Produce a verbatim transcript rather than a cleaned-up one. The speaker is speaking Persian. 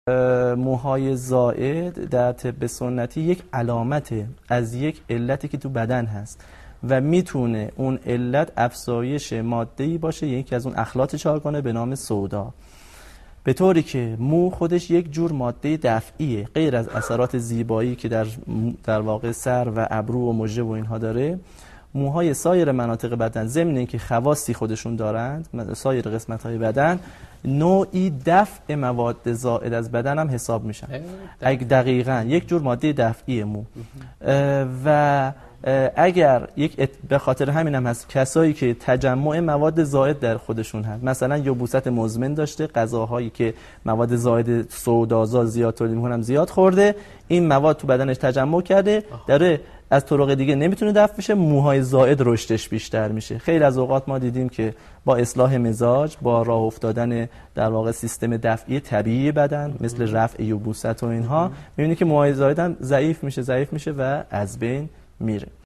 موهای زائد در طب سنتی یک علامته از یک علتی که تو بدن هست و میتونه اون علت افزایش ماده‌ای باشه، یکی از اون اخلاط چهارگانه به نام سودا، به طوری که مو خودش یک جور ماده دفعیه غیر از اثرات زیبایی که در در واقع سر و ابرو و مژه و اینها داره. موهای سایر مناطق بدن ضمن اینکه خواصی خودشون دارند، سایر قسمت‌های بدن نوعی دفع مواد زائد از بدن هم حساب میشن. اگه دقیقاً یک جور ماده دفعی مو و اگر یک به خاطر همین هم هست کسایی که تجمع مواد زائد در خودشون هست، مثلا یبوست مزمن داشته، غذاهایی که مواد زائد سودازا زیاد تولید میکنن زیاد خورده، این مواد تو بدنش تجمع کرده، داره از طرق دیگه نمیتونه دفع بشه، موهای زائد رشدش بیشتر میشه. خیلی از اوقات ما دیدیم که با اصلاح مزاج، با راه افتادن در واقع سیستم دفعی طبیعی بدن مثل رفع یبوست و اینها، میبینی که موهای زائد هم ضعیف میشه ضعیف میشه و از بین میره.